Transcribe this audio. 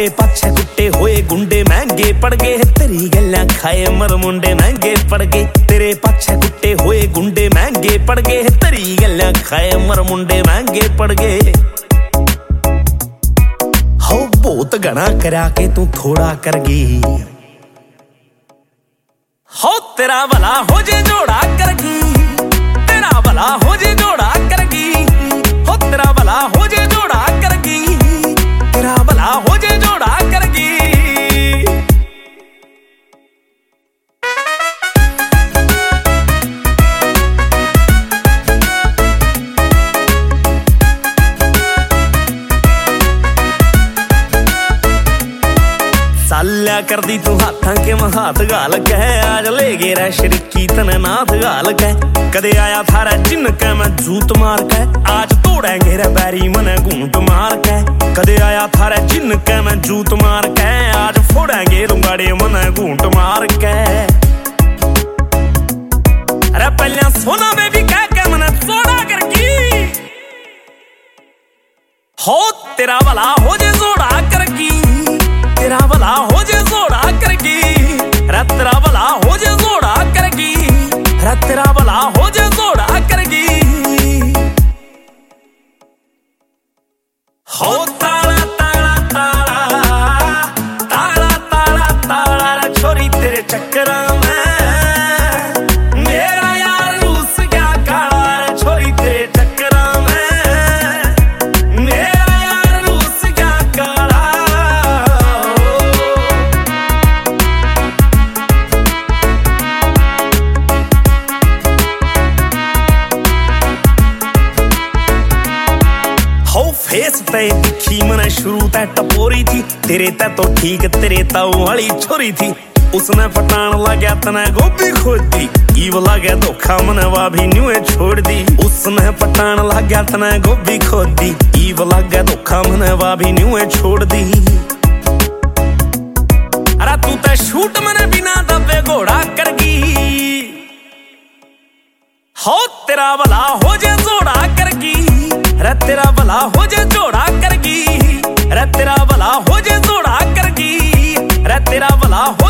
तेरे पाछे कुट्टे होए गुंडे महंगे पड़ गए, तेरी गल्लां खाए मर मुंडे महंगे पड़ गए। तेरे पाछे कुट्टे होए गुंडे महंगे पड़ गए, तेरी गल्लां खाए मर मुंडे महंगे पड़ गए। हो बहुत घना करा के तू थोड़ा कर गई, हो तेरा भला हो जे जोड़ा कर गई, तेरा भला हो जे जोड़ा कर गई, हो तेरा भला हो जे जोड़ा कर गई, तेरा भला हो जे जोड़ा कर गई। साल्या कर दी तू हाथां के हाथ गाल के, आज ले गेरा शरीकी तने नाथ गाल के। कदे आया थारा जिन के मैं जूत मार के, आज तोड़ेंगे रे बैरी मने घूंट मार के। कदे आया थारा जिन के मैं जूत मार के, आज फोड़ेंगे रुंगाड़े मने घूंट मार के। अरे पहले सोना बेबी कह के मने सोना करगी, हो तेरा भला हो जे जोड़ा करगी, तेरा भला हो जे जोड़ा करगी, रे तेरा भला हो जे जोड़ा करगी, रे तेरा भला हो जे जोड़ा करगी। हो ताला ताला ताला ताला ताला ताला रे छोरी तेरे चक्करा में मेरा यार रूस गया काला रे छोरी तेरे चक्करा में मेरा यार रूस गया काला। फेस ते दिखी मने शुरू ते टपोरी थी, तेरे ते तो ठीक तेरे ताऊ वाली छोरी थी। उसने पटान लग्या तने गोभी खोद दी, ईव लगे धोखा मने वा भी न्यूए छोड़ दी। उसने पटान लग्या तने गोभी खोद दी, ईव लगे धोखा मने वा भी न्यूए छोड़ दी। अरे तू ते शूट मने बिना दबे घोड़ा करगी, हो तेरा भला हो जे जोड़ा करगी, रे तेरा भला हो जे जोड़ा करगी, रे तेरा भला हो जे जोड़ा करगी, रे तेरा भला हो